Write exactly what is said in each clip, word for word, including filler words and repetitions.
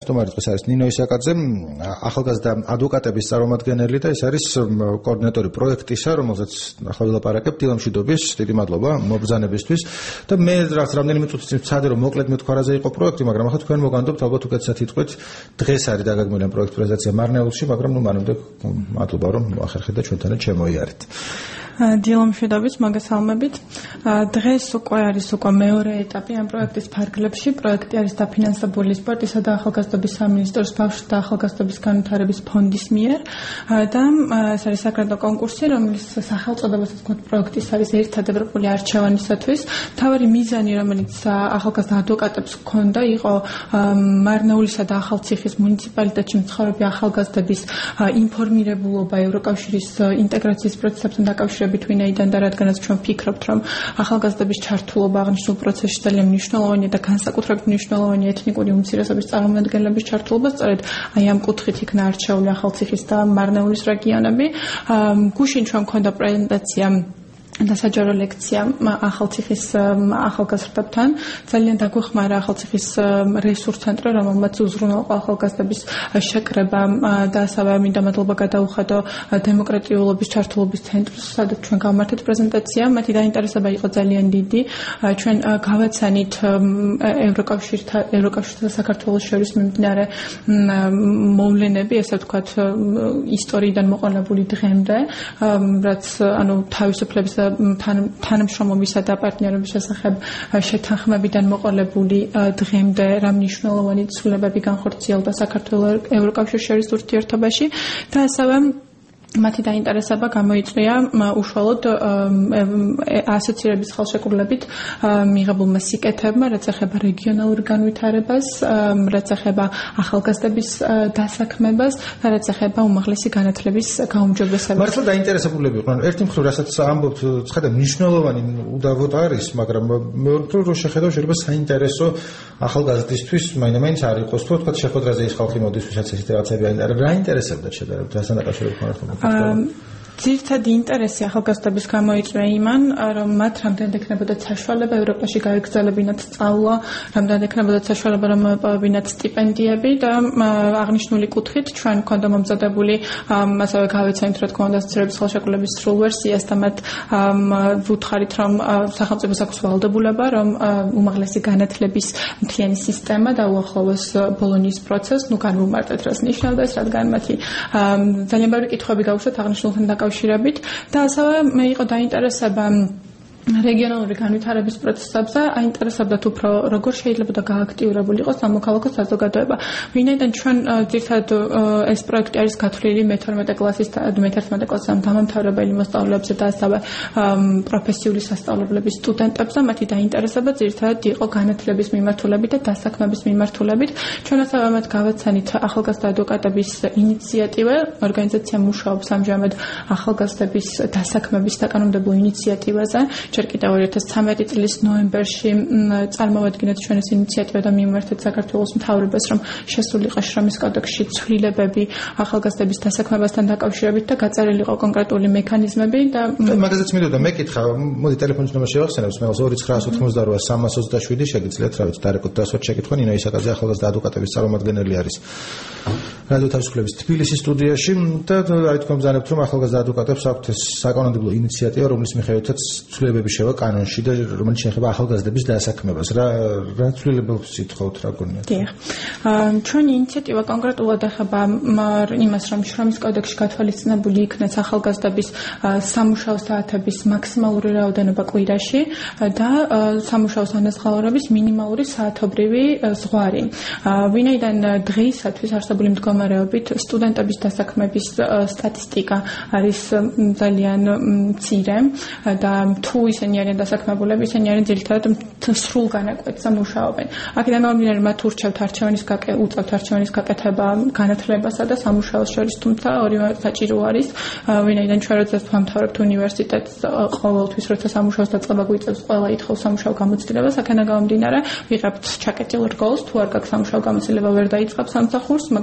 სტუმარი დღეს არის ნინო ისაკაძე, ახალგაზრდა ადვოკატების წარმომადგენელი და ეს არის კოორდინატორი პროექტისა, რომელზეც ახლა ვილაპარაკებთ, დილა მშვიდობის, დიდი მადლობა მობრძანებისთვის და მე რაც რამდენიმე წუთის წინ ვცადე რომ მოკლედ მეთქვარაზე იყო პროექტი, მაგრამ ახლა თქვენ მოგანდობთ ალბათ უკეთესად იტყვით, დღეს არის დაგეგმილი ამ პროექტ პრეზენტაცია მარნეულში, მაგრამ ნუ მანამდე მადლობა რომ მოახერხეთ და ჩვენთანაც შემოიარეთ. დილა მშვიდობის, მოგესალმებით. დღეს უკვე არის უკვე მეორე ეტაპი ამ პროექტის ფარგლებში. პროექტი არის დაფინანსებული სპორტისა და ახალგაზრდობის სამინისტროს ბავშვთა და ახალგაზრდობის განვითარების ფონდის მიერ და ეს არის საკრედო კონკურსი, რომლის სახელწოდებასაც გვაქვს პროექტის არის ერთად ევროპული არჩევანისათვის. მთავარი მიზანი, რომელიც ახალგაზრდა ადვოკატებს ჰქონდა, იყო მარნეულისა და ახალციხის მუნიციპალიტეტში მცხოვრები ახალგაზრდების ინფორმირებულობა ევროკავშირის ინტეგრაციის პროცესებთან დაკავშირებით. ვინაიდან და რადგანაც ჩვენ ვფიქრობთ, რომ ახალგაზრდების ჩართულობა აღნიშნულ პროცესში ძალიან მნიშვნელოვანია და განსაკუთრებით მნიშვნელოვანია ეთნიკური უმცირესობის წარმომადგენლების ჩართულობა, სწორედ აი ამ კუთხით იქნა არჩეული ახალციხის და მარნეულის რეგიონები. გუშინ ჩვენ მქონდა პრეზენტაცია და საჯარო ლექცია ახალციხის ახალგაზრდებთან. ძალიან დაგვეხმარა ახალციხის რესურს ცენტრი, რომელმაც უზრუნველყო ახალგაზრდების შეკრება და ასევე მინდა მადლობა გადაუხადო დემოკრატიულობის ჩართულობის ცენტრს, სადაც ჩვენ გავმართეთ პრეზენტაცია. მათი დაინტერესება იყო ძალიან დიდი. ჩვენ გავაცანით ევროკავშირთან ევროკავშირსა და საქართველოს შორის მიმდინარე მოვლენები, ესე ვთქვათ, ისტორიიდან მოყოლებული დღემდე, რაც ანუ თავისუფლების თანამშრომლობისა და პარტნიორობის შესახებ შეთანხმებიდან მოყოლებული დღემდე რა მნიშვნელოვანი ცვლილებები განხორციელდა საქართველოს ევროკავშირის შორის ურთიერთობაში და ასევე მათი დაინტერესება გამოიწვია უშუალოდ ასოცირების ხელშეკრულებით მიღებულმა სიკეთებმა, რაც ეხება რეგიონალურ განვითარებას, რაც ეხება ახალგაზრდების დასაქმებას და რაც ეხება უმაღლესი განათლების გაუმჯობესებას. მართლა დაინტერესებულები იყვნენ. ერთი მხრივ, რასაც ამბობთ, ხედავ მნიშვნელოვანი უდავოდ არის, მაგრამ მეორე მხრივ რო შეხედავ, შეიძლება საინტერესო ახალგაზრდისთვის მაინც არ იყოს, თუ თქვა შეხვედრაზე ის ხალხი მოდის, ვისაც ესეთი რაღაცები არის. რა ინტერესებდა შედარებით დასთან დაკავშირებით ხომ? ძირითადი ინტერესი ახალგაზრდების გამოიწვია იმან, რომ მათ რამდენად ექნებოდათ საშუალება ევროპაში გაეგრძელებინათ სწავლა, რამდენად ექნებოდათ საშუალება რომ მოეპოვებინათ სტიპენდიები და აღნიშნული კუთხით ჩვენ გვქონდა მომზადებული ასევე გავეცანით რა თქმა უნდა ასოცირების ხელშეკრულების სრულ ვერსიას და მათ ვუთხარით რომ სახელმწიფოს აქვს ვალდებულება რომ უმაღლესი განათლების მთლიანი სისტემა დაუახლოვოს ბოლონიის პროცესს, ნუ განვუმარტეთ რას ნიშნავდა ეს, რადგან მათი ძალიან ბევრი კითხვები გაუშვათ აღნიშნულთან დაკავშირებით და ასევე მე იყო დაინტერესება რეგიონალური განვითარების პროცესებზე, აინტერესებდათ უფრო როგორ შეიძლება და გააქტიურებული იყოს სამოქალაქო საზოგადოება. ვინაიდან ჩვენ ძირითადად ეს პროექტი არის გათვლილი მეთორმეტე კლასის მეთერთმეტე კლასის დამამთავრებელი მოსწავლეებზე და ასევე პროფესიული სასწავლებლების სტუდენტებზე, მათი დაინტერესება ძირითადად იყო განათლების მიმართულებით და დასაქმების მიმართულებით. ჩვენ ასევე მათ გავაცანით ახალგაზრდა ადვოკატების ინიციატივა, ორგანიზაცია მუშაობს ამჟამად ახალგაზრდების დასაქმების საკანონმდებლო ინიციატივაზე. ჯერ კიდევ ორი ათას ცხრამეტი წლის ნოემბერში წარმოვადგინეთ ჩვენ ეს ინიციატივა და მიმართეთ საქართველოს მთავრობას, რომ შესულიყო შრომის კოდექსში ცვლილებები ახალგაზრდების დასაქმებასთან დაკავშირებით და გაწერილი იყო კონკრეტული მექანიზმები და მაგაზეც მინდოდა მეკითხა, მოდი ტელეფონის ნომერს შევახსენებ, მეუღლე ორი ცხრა ოცდაოთხმოცდაოთხ სამას ოცდაშვიდი შეგიძლიათ რა ვიცი დარეკოთ დასვათ შეკითხვა. ნინო ისაკაძე ახალგაზრდა ადვოკატების წარმომადგენელი არის რადიო თავისუფლების თბილისის სტუდიაში და აი თქვენ ბრძანებთ რომ ახალგაზრდა ადვოკატებს აქვთ ეს საკანონმდებლო ინიციატივა, რომლის მიხედვითაც ცვლილებები შევა კანონში და რომელიც შეეხება ახალგაზრდების დასაქმებას. რა რა ცვლილებებს ითხოვთ, რა გონიათ? დიახ. ჩვენი ინიციატივა კონკრეტულად ეხება იმას, რომ შრომის კოდექსში გათვალისწინებული იქნეს ახალგაზრდების სამუშაო საათების მაქსიმალური რაოდენობა კვირაში და სამუშაო სანაზღაურების მინიმალური საათობრივი ზღვარი. ვინაიდან დღეისათვის არსებული მდგომარეობით სტუდენტების დასაქმების სტატისტიკა არის ძალიან მცირე და თუ ისინი არიან დასაქმებულები, ისინი არიან ძირითადად სრულ განაკვეთზე მუშაობენ. აქედან მომდინარე მათ ურჩევთ არჩევანის გაკეთება, უწევთ არჩევანის გაკეთება განათლებასა და სამუშაოს შორის, თუმცა ორივე საჭირო არის. ვინაიდან ჩვენ როდესაც ვამთავრებთ უნივერსიტეტს, ყოველთვის როცა სამუშაოს დაწყება გვიწევს, ყველა ითხოვს სამუშაო გამოცდილებას, აქედან გამომდინარე ვიღებთ ჩაკეტილ რგოლს, თუ არ გაქვს სამუშაო გამოცდილება, ვერ დაიწყებს სამსახურს, მაგრამ სამსახურს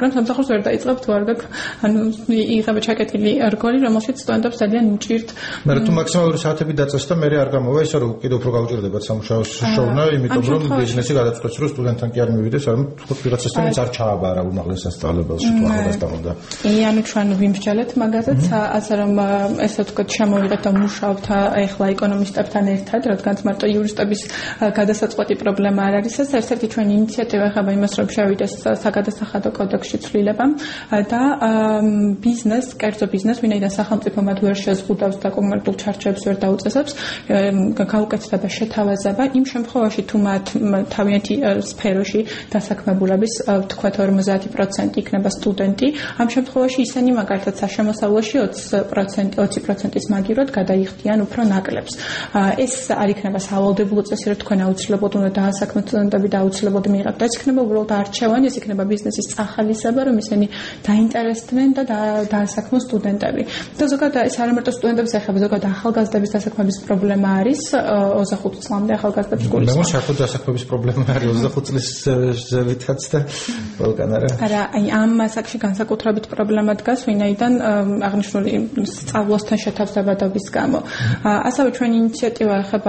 თავს ვერ დაიწყებთ თუ არ გაქვს ანუ იღება ჩაკეტილი რგოლი რომელშიც სტუდენტებს ძალიან უჭირთ მე თუ მაქსიმალური საათები დაწეს და მე არ გამოვა ისე რომ კიდევ უფრო გაუჭირდებათ სამუშაოს შოვნა იმიტომ რომ ბიზნესი გადაწყვეტს რომ სტუდენტთან კი არ მივიდეს არ თუ ვიღაცასთან არ ჩააბარა უმაღლეს სასწავლებელში თუ ახალგაზრდა უნდა ი ანუ ჩვენ ვიმსჯელეთ მაგაზეც ასე რომ ესე ვთქვათ შემოვიღეთ და მუშაობთ ეხლა ეკონომისტებთან ერთად რადგან მარტო იურისტების გადასაწყვეტი პრობლემა არ არის ეს ერთ-ერთი ჩვენი ინიციატივა ხება იმას რომ შევიდეს საგადასახადო კოდექსში ცვლილება და ბიზნეს, კერძო ბიზნეს, ვინაიდან სახელმწიფო მათ ვერ შეზღუდავს და კომერციულ ჩარჩოებს ვერ დაუწესებს, გაუკეთდება შეთავაზება იმ შემთხვევაში თუ მათ თავიანთი სფეროში დასაქმებულების ვთქვათ ორმოცდაათი პროცენტი იქნება სტუდენტი, ამ შემთხვევაში ისინი მაგალითად საშემოსავლოში ოცი პროცენტის მაგივრად გადაიხდიან უფრო ნაკლებს. ეს არ იქნება სავალდებულო წესი, რომ თქვენ აუცილებლად უნდა დაასაქმოთ სტუდენტები და აუცილებლად მიიღებთ. ეს იქნება უბრალოდ არჩევანი, ეს იქნება ბიზნესის წახალისება, რომ ისინი დაინტერესდნენ და დაასაქმოს სტუდენტები. და ზოგადად ეს არ ამარტო სტუდენტებს ეხება, ზოგადად ახალგაზრდების დასაქმების პრობლემა არის ოცდახუთ წლამდე ახალგაზრდების გულისხმობა. მე შეხოთ დასაქმების პრობლემა არის ოცდახუთ წლის ზევითაც და ყველგან არა. არა, აი ამ მასაკში განსაკუთრებით პრობლემა დგას, ვინაიდან აღნიშნული სწავლასთან შეთავაზებადობის გამო. ასევე ჩვენი ინიციატივა ეხება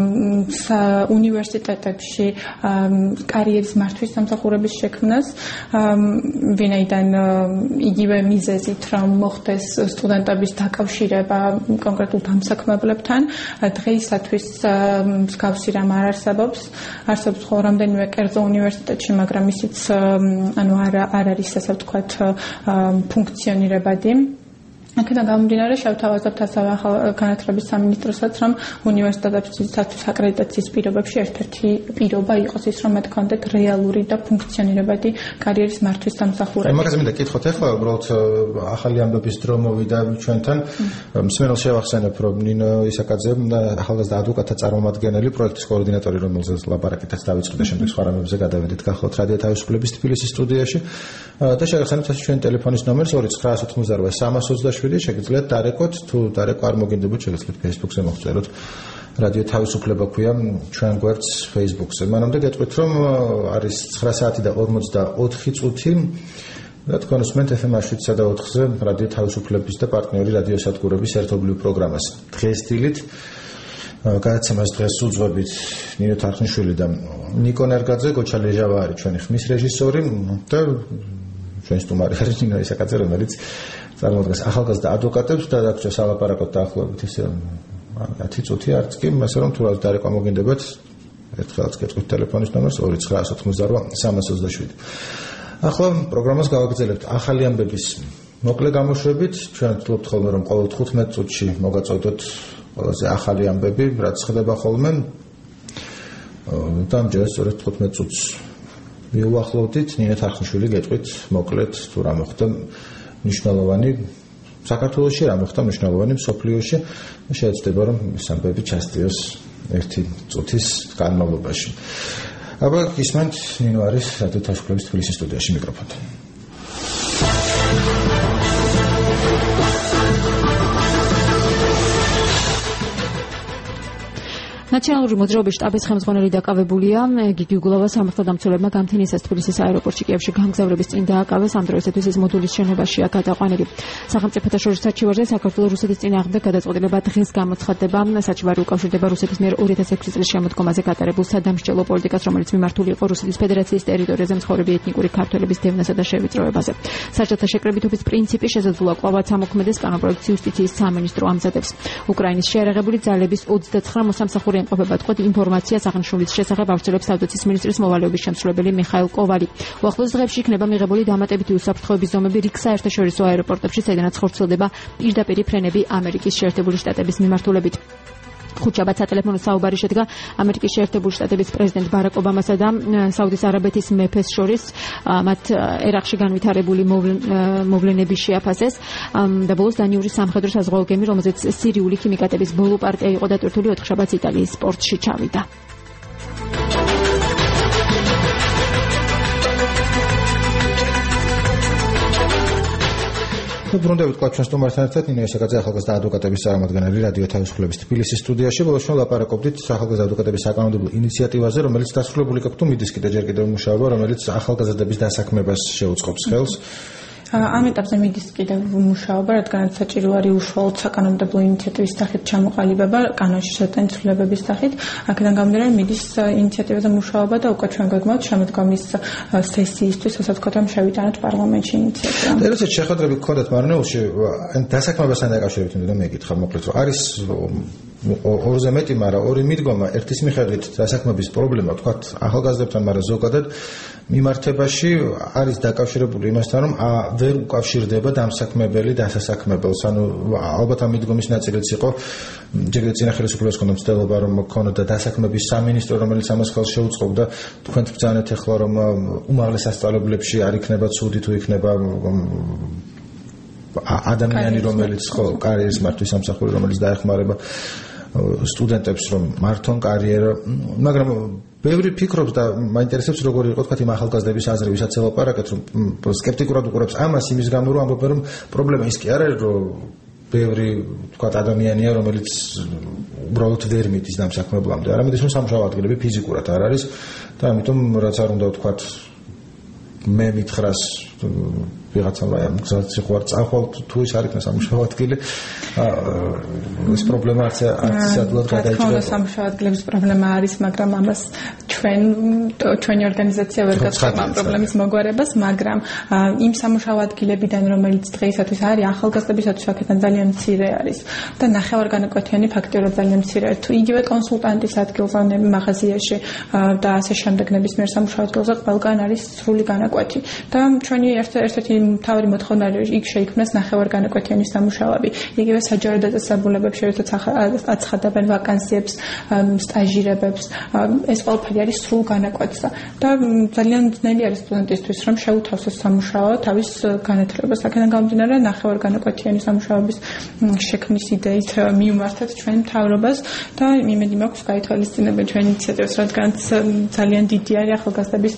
უნივერსიტეტებში კარიერის მართვის სამსახურების შექმნას, ვინაიდან იგივე მიზეზით რომ მოხდეს სტუდენტების დაკავშირება კონკრეტულ დამსაქმებლებთან, დღეისათვის მსგავსი რამ არ არსებობს. არსებობს ხო რამდენიმე კერძო უნივერსიტეტში, მაგრამ ისიც ანუ არ არ არის ასე ვთქვათ ფუნქციონირებადი. აქედან გამომდინარე შევთავაზებთ ასევე ახალ განათლების სამინისტროსაც, რომ უნივერსიტეტებისთვის აკრედიტაციის პირობებში ერთ-ერთი პირობა იყოს ის, რომ მათ ჰქონდეთ რეალური და ფუნქციონირებადი კარიერის მართვის სამსახურები. მაგაზე მინდა კითხოთ ახლა, უბრალოდ ახალი ამბების დრო მოვიდა ჩვენთან. მსმენელს შევახსენებ, რომ ნინო ისაკაძე ახალგაზრდა ადვოკატთა წარმომადგენელი, პროექტის კოორდინატორი, რომელზეც ლაპარაკითაც დავიწყეთ და შემდეგ სხვა რამებზე გადავედით გახლავთ რადიო თავისუფლების თბილისის სტუდიაში და შევახსენებთ ასე ჩვენ ტელეფონის ნომერს ორი ცხრა ოცდაოთხმოცდაშვიდი სამას ოცდაშვიდი შეგიძლიათ დარეკოთ, თუ დარეკვა არ მოგინდებოდ, შეგიძლიათ Facebook-ზე მოხწეროთ. რადიო თავისუფლება ქვია ჩვენ გვერდს Facebook-ზე. მანამდე გეტყვით, რომ არის ცხრა საათი და ორმოცდაოთხი წუთი და თქვენ უსმენთ ეფ ემ შვიდსა და ოთხზე რადიო თავისუფლების და პარტნიორი რადიო სადგურების ერთობლივ პროგრამას. დღეს დილით გადაცემას დღეს უძღვებით ნინო თარხნიშვილი და ნიკო ნერგაძე, გოჩა ლეჟავა არის ჩვენი ხმის რეჟისორი და ჩვენი სტუმარი არის ნინო ისაკაძე, რომელიც წარმოადგენს ახალგაზრდა ადვოკატებს და დაგჭირს ალაპარაკოთ დაახლოებით ისე ათი წუთი არც კი, ასე რომ თუ რაღაც დარეკვა მოგინდებათ, ერთხელაც გეტყვით ტელეფონის ნომერს ორი ცხრა ოცდაოთხმოცდაშვიდი სამას ოცდაშვიდი. ახლა პროგრამას გავაგრძელებთ ახალი ამბების მოკლე გამოშვებით. ჩვენ ვთქვით ხოლმე, რომ ყოველ თხუთმეტ წუთში მოგაწოდოთ ყველაზე ახალი ამბები, რაც ხდება ხოლმე. და ამჯერად სწორედ თხუთმეტ წუთს მიუახლოვდით, ნინო თარხნიშვილი გეტყვით მოკლედ თუ რა მოხდა მნიშვნელოვანი საქართველოში, რა მოხდა მნიშვნელოვანი მსოფლიოში. შეეცდება რომ ეს ამბები ჩასწიოს ერთი წუთის განმავლობაში. აბა ისმენთ ნინო არის რადიო თავისუფლების თბილისის სტუდიაში მიკროფონთან. ნაციონალური მოძრაობის შტაბის ხელმძღვანელი დაკავებულია. გიგი უგულავა სამართალდამცველებმა გამთენიისას თბილისის აეროპორტში კიევში გამგზავრების წინ დააკავეს. ამ დროისათვის ის მოდულის შენობაშია გადაყვანილი. სახელმწიფოთა შორის საჩივარზე საქართველოს რუსეთის წინააღმდეგ გადაწყვეტილება დღეს გამოცხადდება. საჩივარი უკავშირდება რუსეთის მიერ ორი ათას ექვსი წლის შემოდგომაზე გატარებულ სადამსჯელო პოლიტიკას, რომელიც მიმართული იყო რუსეთის ფედერაციის ტერიტორიაზე მცხოვრები ეთნიკური ქართველების დევნასა და შევიწროებაზე. საბჭოთა შეკრებითობის პრინციპი შესაძლოა კვლავაც ამოქმედეს, კანონპროექტს იუსტიციის სამინისტრო ამზადებს. უკრაინის შეერაღებული ძალების ოცდაცხრა მოსამსახური ემყოფება თქო ინფორმაციას აღნიშნულის შესახებ ავრცელებს თავდაცვის მინისტრის მოვალეობის შემსრულებელი მიხაილ კოვალი. უახლოს დღეებში იქნება მიღებული დამატებითი უსაფრთხოების ზომები რიგ საერთაშორისო აეროპორტებში, სადაც ხორციელდება პირდაპირი ფრენები ამერიკის შეერთებული შტატების მიმართულებით. ხუთშაბათ სატელეფონო საუბარი შედგა ამერიკის შეერთებული შტატების პრეზიდენტ ბარაკ ობამასა და საუდის არაბეთის მეფეს შორის. მათ ერაყში განვითარებული მოვლენების შეაფასეს და ბოლოს დანიური სამხედრო საზღვაო გემი, რომელზეც სირიული ქიმიკატების ბოლო პარტია იყო დატვირთული, ოთხშაბათს იტალიის პორტში ჩავიდა. ბრუნდებით კლავ ჩვენ სტუმართან ერთად ნინო ისაკაძე ახალგაზრდა ადვოკატების წარმომადგენელი რადიო თავისუფლების თბილისის სტუდიაში. ბოლოს ჩვენ ლაპარაკობდით ახალგაზრდა ადვოკატების საკანონმდებლო ინიციატივაზე, რომელიც დასრულებული გქონდა მიდის კიდე ჯერ კიდევ მუშაობა, რომელიც ახალგაზრდების დასაქმებას შეუწყობს ხელს. ამ ეტაპზე მიდის კიდევ მუშაობა, რადგანაც საჭირო არის უშუალოდ საკანონმდებლო ინიციატივის სახით ჩამოყალიბება, კანონში შეტანის ცვლილებების სახით. აქედან გამომდინარე მიდის ინიციატივაზე მუშაობა და უკვე ჩვენ გვეგმოთ შემოდგომის სესიისთვის, რასაც ვთქვათ, შევიტანოთ პარლამენტში ინიციატივა. ერთად შეხვედრები გქონდათ მარნეულში, დასაქმებასთან დაკავშირებით უნდა მეკითხა მოკლედ, რომ არის ორზე მეტი, მაგრამ ორი მიდგომა, ერთის მიხედვით დასაქმების პრობლემა, ვთქვათ, ახალგაზრდებთან, მაგრამ ზოგადად მიმართებაში არის დაკავშირებული იმასთან, რომ ვერ უკავშირდება დამსაქმებელი დასასაქმებელს. ანუ ალბათ ამ მიდგომის ნაწილიც იყო, ჯერ წინა ხელისუფლებას ჰქონდა მცდელობა, რომ ქონოდა დასაქმების სამინისტრო, რომელიც ამას ხელს შეუწყობდა. თქვენ ბრძანეთ ახლა, რომ უმაღლეს სასწავლებლებში არ იქნება ცუდი, თუ იქნება ადამიანი, რომელიც ხო კარიერის მართვის სამსახური, რომელიც დაეხმარება სტუდენტებს, რომ მართონ კარიერა, მაგრამ ბევრი ფიქრობს და მაინტერესებს როგორი იყო თქვა იმ ახალგაზრდების აზრი, ვისაც ელაპარაკეთ, რომ სკეპტიკურად უყურებს ამას იმის გამო, რომ ამბობენ, რომ პრობლემა ის კი არ არის, რომ ბევრი თქვა ადამიანია, რომელიც უბრალოდ ვერ მიდის დამსაქმებლამდე, არამედ ის რომ სამუშაო ადგილები ფიზიკურად არ არის და ამიტომ რაც არ უნდა თქვა მე მითხრას ვიღაცამ აი ამ გზად სიხوار წახვალ თუ ის არ იქნება სამუშაო ადგილი ეს პრობლემა არც არც ადვილად გადაიჭრება. სამუშაო ადგილების პრობლემა არის, მაგრამ ამას ჩვენ ჩვენი ორგანიზაცია ვერ გასწრება ამ პრობლემის მოგვარებას, მაგრამ იმ სამუშაო ადგილებიდან, რომელიც დღეისათვის არის ახალგაზრდებისათვის აქედან ძალიან მცირე არის და ნახევარგანაკვეთიანი ფაქტიურად ძალიან მცირე არის. თუ იგივე კონსულტანტის ადგილზე, მაღაზიაში და ასე შემდეგ ნებისმიერ სამუშაო ადგილზე ყველგან არის სრული განაკვეთი და ჩვენი ერთ-ერთი მთავარი მოთხოვნა არის იქ შეიქმნას ნახევარგანაკვეთიანი სამუშაოები. იგივე საჯარო დაწესებულებებში როდესაც აცხადებენ ვაკანსიებს, სტაჟირებებს, ეს ყველაფერი არის სრულ განაკვეთზე და ძალიან ძნელი არის სტუდენტისთვის, რომ შეუთავსოს სამუშაო თავის განათლებას. აქედან გამომდინარე, ნახევარგანაკვეთიანი სამუშაოების შექმნის იდეით მივმართეთ ჩვენ მთავრობას და იმედი მაქვს გაითვალისწინებენ ჩვენ ინიციატივას, რადგანაც ძალიან დიდი არის ახალგაზრდების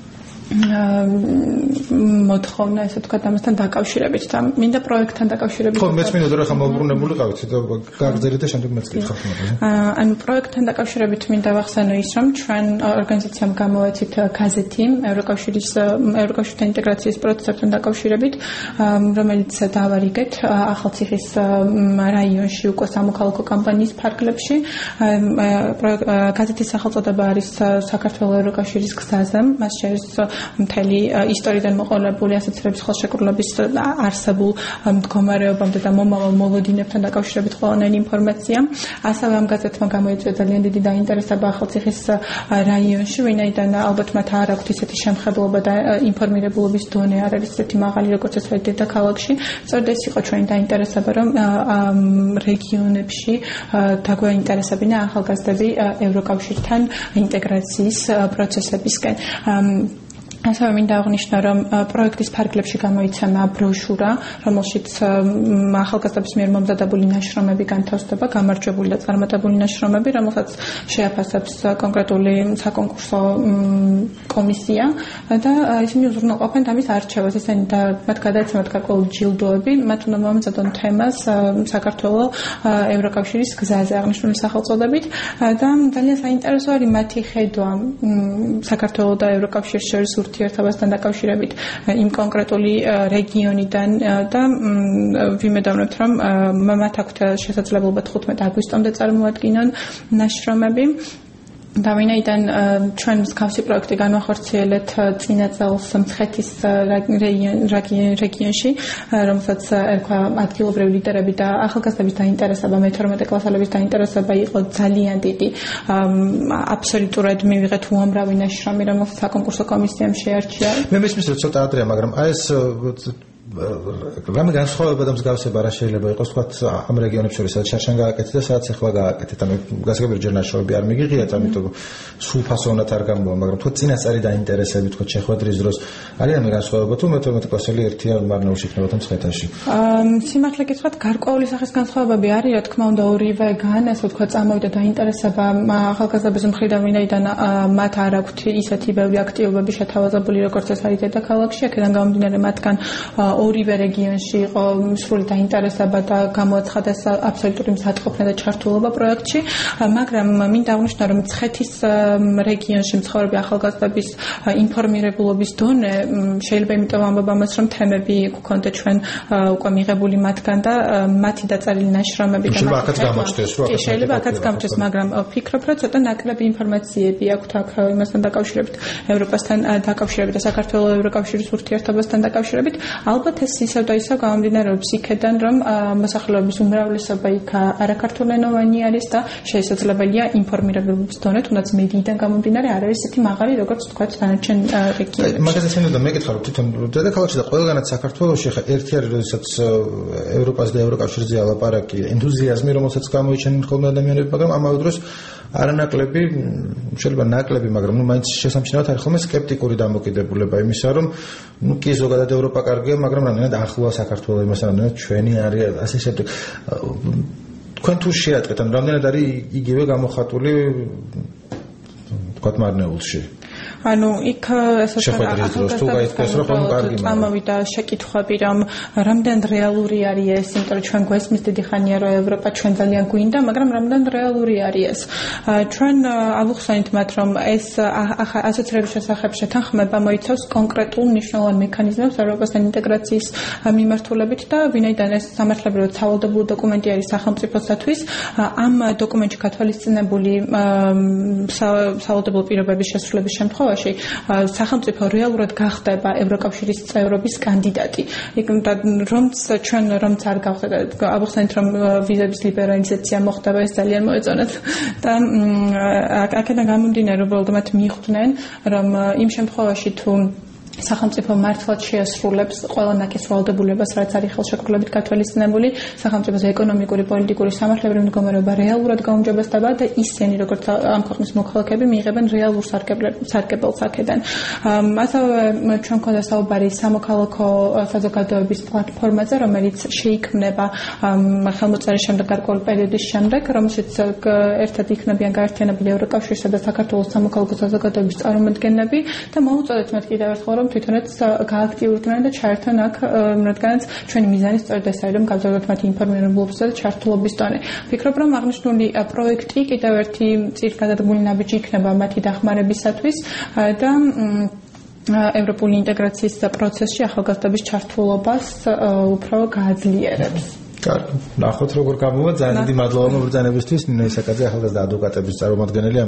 მოთხოვნა, ესე ვთქვათ, ამასთან დაკავშირებით და მინდა პროექტთან დაკავშირებით. ხო, მეც მინდა რომ ახლა მოუბრუნებულიყავით და გაგრძელეთ და შემდეგ მეც კითხავ. ანუ პროექტთან დაკავშირებით მინდა ვახსენო ის, რომ ჩვენ ორგანიზაციამ გამოვეცით გაზეთი ევროკავშირის ევროკავშირთან ინტეგრაციის პროცესთან დაკავშირებით, რომელიც დავარიგეთ ახალციხის რაიონში უკვე სამოქალაქო კამპანიის ფარგლებში. გაზეთის სახელწოდება არის საქართველოს ევროკავშირის გზაზე, მას შორის მთელი ისტორიიდან მოყოლებული ასოცირების ხელშეკრულების არსებულ მდგომარეობამდე და მომავალ მოლოდინებთან დაკავშირებით ყველანაირი ინფორმაცია. ასევე ამ გაზეთმა გამოიწვია ძალიან დიდი დაინტერესება ახალციხის რაიონში, ვინაიდან ალბათ მათ არ აქვთ ისეთი შემხებლობა და ინფორმირებულობის დონე არ არის ისეთი მაღალი, როგორც ეს დედაქალაქში. სწორედ ეს იყო ჩვენი დაინტერესება, რომ რეგიონებში დაგვაინტერესებინა ახალგაზრდები ევროკავშირთან ინტეგრაციის პროცესებისკენ. ასევე მინდა აღნიშნო, რომ პროექტის ფარგლებში გამოიცემა ბროშურა, რომელშიც ახალგაზრდების მიერ მომზადებული ნაშრომები განთავსდება, გამარჯვებული და წარმატებული ნაშრომები, რომელსაც შეაფასებს კონკრეტული საკონკურსო კომისია და ისინი უზრუნველყოფენ ამის არჩევას. ისინი და მათ გადაეცემათ გარკვეული ჯილდოები, მათ უნდა მომზადონ თემას საქართველოს ევროკავშირის გზაზე აღნიშნული სახელწოდებით და ძალიან საინტერესო არის მათი ხედვა საქართველოს და ევროკავშირის შორის ურთიერთობასთან დაკავშირებით იმ კონკრეტული რეგიონიდან და ვიმედოვნებთ, რომ მათ აქვთ შესაძლებლობა თხუთმეტ აგვისტომდე წარმოადგინონ ნაშრომები. და ვინაიდან ჩვენ მსგავსი პროექტი განვახორციელეთ წინა წელს მცხეთის რეგიონში, რომელსაც ერქვა ადგილობრივი ლიდერები და ახალგაზრდების დაინტერესება, მეთორმეტე კლასელების დაინტერესება იყო ძალიან დიდი. აბსოლუტურად მივიღეთ უამრავი ნაშრომი, რომელსაც საკონკურსო კომისიამ შეარჩია. მე მესმის რომ ცოტა ადრეა, მაგრამ აი ეს რამე განსხვავება და მსგავსება რა შეიძლება იყოს, თქვათ ამ რეგიონებს შორის, სადაც შარშან გააკეთეთ და სადაც ახლა გააკეთეთ. ანუ გასაგებია ჯერ ნაშრომები არ მიგიღიათ, ამიტომ სულ ფასოვნად არ გამოვა, მაგრამ თქვათ წინასწარი დაინტერესები, თქვათ შეხვედრის დროს არის რამე განსხვავება თუ მეთორმეტე კლასელი ერთია მარნეულში იქნება თუ მცხეთაში? სიმართლე გითხრათ, გარკვეული სახის განსხვავებები არის, რა თქმა უნდა, ორივეგან, ასე ვთქვათ, წამოვიდა დაინტერესება ახალგაზრდების მხრიდან, ვინაიდან მათ არ აქვთ ისეთი ბევრი აქტივობები შეთავაზებული, როგორც ეს არის დედაქალაქში, აქედან გამომდინარე მათგან ორივე რეგიონში იყო სრული დაინტერესება და გამოაცხადა აბსოლუტური მზადყოფნა და ჩართულობა პროექტში, მაგრამ მინდა აღნიშნო, რომ მცხეთის რეგიონში მცხოვრები ახალგაზრდების ინფორმირებულობის დონე შეიძლება იმიტომ ვამბობ ამას, რომ თემები გვქონდა ჩვენ უკვე მიღებული მათგან და მათი დაწერილი ნაშრომები და შეიძლება აქაც გამოჩნდეს, რომ აქაც შეიძლება აქაც გამოჩნდეს, მაგრამ ვფიქრობ, რომ ცოტა ნაკლები ინფორმაციები აქვთ აქ იმასთან დაკავშირებით, ევროპასთან დაკავშირებით და საქართველოს ევროკავშირის ურთიერთობასთან დაკავშირებით. ალბათ ეს ისევ და ისევ გამომდინარეობს იქედან, რომ მოსახლეობის უმრავლესობა იქ არაქართულენოვანი არის და შესაძლებელია ინფორმირებულობის დონე, თუნდაც მედიიდან გამომდინარე არ არის ისეთი მაღალი, როგორც თქვათ დანარჩენ რეგიონებში. მაგასაც მინდა მეკითხა, რომ თვითონ დედაქალაქში და ყველგანაც საქართველოში ხა ერთი არის, როდესაც ევროპას და ევროკავშირზე ალაპარაკი, ენთუზიაზმი, რომელსაც გამოიჩენენ ხოლმე ადამიანები, მაგრამ ამავე დროს არანაკლები, შეიძლება ნაკლები, მაგრამ ნუ მაინც შესამჩნევად არის ხოლმე სკეპტიკური დამოკიდებულება იმისა, რომ ნუ კი ზოგადად ევროპა კარგია, მაგრამ რამდენად ახლოა საქართველოს იმასთან, რამდენად ჩვენი არის ასე შემდეგ. თქვენ თუ შეატყეთ, ან რამდენად არის იგივე გამოხატული თქვათ მარნეულში? ანუ იქ ესე წამოვიდა შეკითხვები, რომ რამდენ რეალური არის ეს, იმიტომ რომ ჩვენ გვესმის დიდი ხანია, რომ ევროპა ჩვენ ძალიან გვინდა, მაგრამ რამდენ რეალური არის ეს. ჩვენ ავუხსენით მათ, რომ ეს ასოცირების შესახებ შეთანხმება მოიცავს კონკრეტულ მნიშვნელოვან მექანიზმებს ევროპასთან ინტეგრაციის მიმართულებით და ვინაიდან ეს სამართლებრივად სავალდებულო დოკუმენტი არის სახელმწიფოსათვის, ამ დოკუმენტში გათვალისწინებული სავალდებულო პირობების შესრულების შემთხვევაში სახელმწიფო რეალურად გახდება ევროკავშირის წევრობის კანდიდატი. რომც ჩვენ რომც არ გავხდეთ, ავხსენეთ, რომ ვიზების ლიბერალიზაცია მოხდება, ეს ძალიან მოეწონათ და აქედან გამომდინარე, უბრალოდ მიხვდნენ, რომ იმ შემთხვევაში თუ სახელმწიფო მართლაც შეასრულებს ყველა ნაკის ვალდებულებას, რაც არის ხელშეკრულებით გათვალისწინებული, სახელმწიფოს ეკონომიკური, პოლიტიკური, სამართლებრივი მდგომარეობა რეალურად გაუმჯობესდება და ისინი, როგორც ამ ქვეყნის მოქალაქეები, მიიღებენ რეალურ სარგებელს აქედან. ასევე ჩვენ გვქონდა საუბარი სამოქალაქო საზოგადოების პლატფორმაზე, რომელიც შეიქმნება ხელმოწერის შემდეგ, გარკვეული პერიოდის შემდეგ, რომელშიც ერთად იქნებიან გაერთიანებული ევროკავშირისა და საქართველოს სამოქალაქო საზოგადოების წარმომადგენლები და მოუწოდეთ მათ კიდევ ერთხელ, რომ თვითონაც გააქტიურდნენ და ჩაერთონ აქ, რადგანაც ჩვენი მიზანი სწორედ ეს არის, რომ გავზარდოთ მათი ინფორმირებულობისა და ჩართულობის დონე. ვფიქრობ, რომ აღნიშნული პროექტი კიდევ ერთი წინგადადგმული ნაბიჯი იქნება მათი დახმარებისათვის და ევროპული ინტეგრაციის პროცესში ახალგაზრდების ჩართულობას უფრო გააძლიერებს. კარგი, ნახოთ როგორ გამოვა. ძალიან დიდი მადლობა მობრძანებისთვის. ნინო ისაკაძე, ახალგაზრდა ადვოკატების წარმომადგენელი.